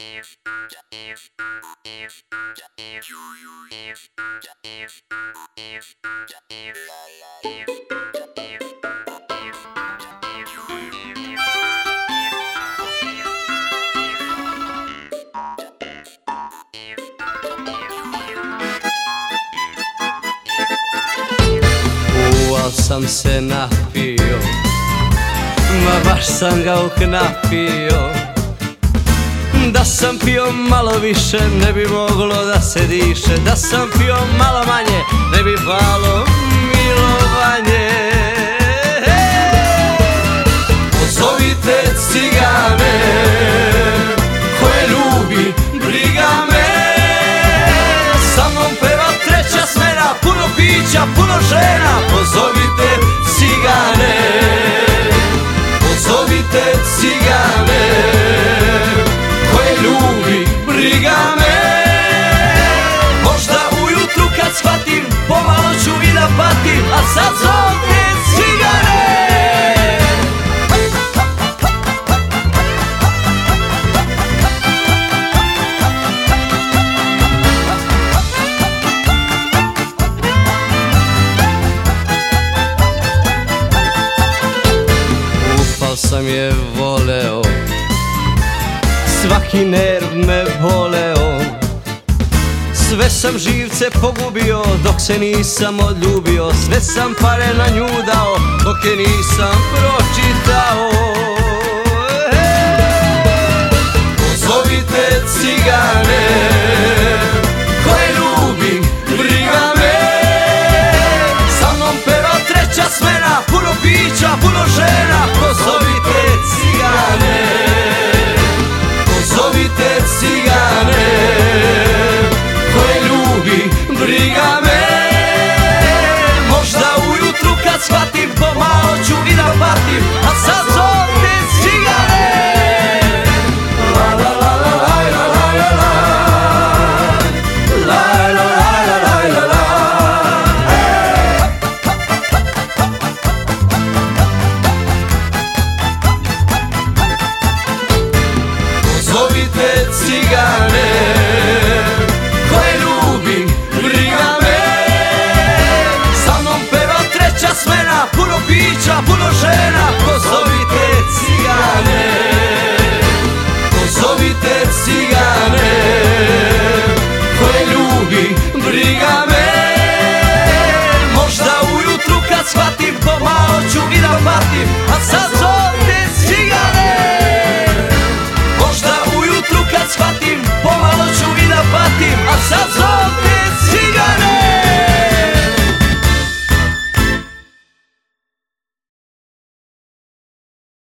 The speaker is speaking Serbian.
Uval sam se napio, ma baš sam ga uhnapio. Da sam pio malo više ne bi moglo da se diše. Da sam pio malo manje ne bi palo milovanje. Pozovite cigane koje ljubi briga me. Sa mnom peva treća smena, puno pića, puno žena. Pozovite cigane, pozovite cigane koje ljubi briga me. Možda ujutru kad shvatim, pomalo ću i da patim, a sad zovite cigane. Ufal sam je voleo, svaki nerv me boleo. Sve sam živce pogubio dok se nisam odljubio. Sve sam pare na nju dao dok je nisam pročitao. Pozovite cigane koje ljubi briga me. Sa mnom peva treća smena, puno pića, puno žena. Pozovite cigane, pozovite cigane koje ljubi briga me. Možda ujutru kad shvatim, pomalo ću i da patim, a sad zovite cigane. La la la la la la la la la la la la la. Pozovite cigane koje ljubi briga me. Sa mnom peva treća smena, puno pića, puno žena. Pozovite cigane, pozovite cigane koje ljubi briga me.